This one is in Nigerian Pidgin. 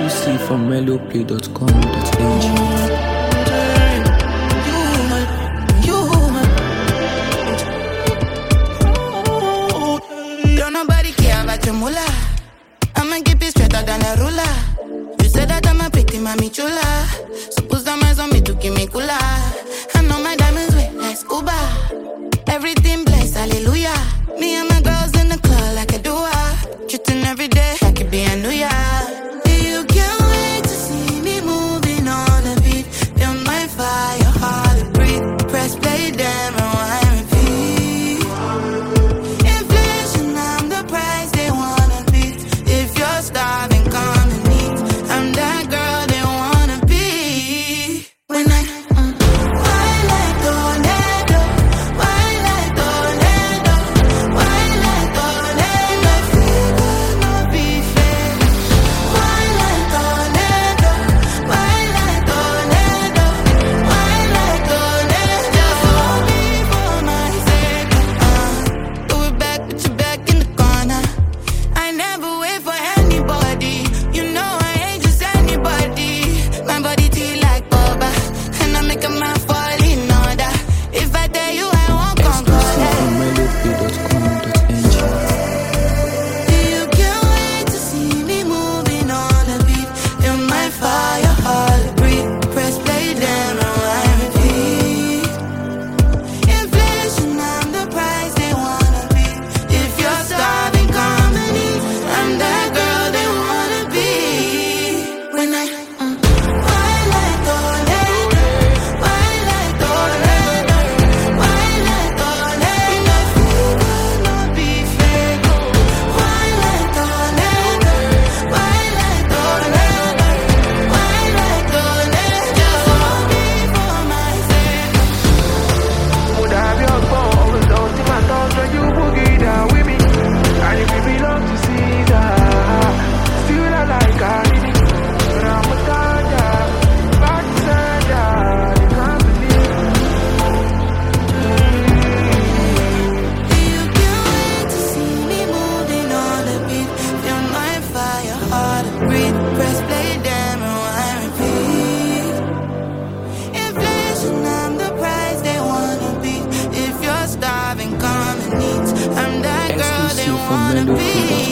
Exclusive from meloplay.com.ng. I'ma keep it straighter than a ruler. You said that I'm a pretty mommy chula. So put some eyes on me to keep me cooler. I know my diamonds wet like scuba. Everything blessed, hallelujah. Me and my girls in the club like a duo. Treating every day like it be a new year. You can't wait to see me moving on the beat. Feel my fire, hard to breathe. Press play, damn, and wine repeat. Inflation, I'm the price they wanna beat. If you're starving, come and eat. I'm that girl they wanna be. When I wine like tornado, wine like tornado, wine like tornado. Feel good, no be fake. Wine like tornado, wine like tornado, wine like tornado. Just hold me for my sake. Do it back, put you back in the corner. I never wait for anybody. You know I ain't just anybody. My body tea like boba, and I make a man fall in order. If I tell you I won't come Exclusive from closer. meloplay.com.ng. You can't wait to see me moving on the beat. Feel my fire, hard to breathe. Press play, damn, and wine repeat. Inflation, I'm the price they wanna be. If you're starving, come and eat. I'm that girl they wanna be. When I wine like tornado, wine like tornado, wine like tornado. Feel good, no be fake. Wine like tornado, wine like tornado, wine like tornado. Just hold me for my sake. Would I have your phone? Lost in my thoughts when you boogie down with me. And if we belong to Caesar, still I like Cardi. But I'm a Tanya, back to Sandra, you can't believe. You can't wait to see me moving on the beat. Feel my fire, hard to breathe. Press play, damn, and wine repeat. Inflation, I'm the price they wanna beat. If you're starving, come and eat. I'm that girl they Exclusive from wanna be. meloplay.com.ng.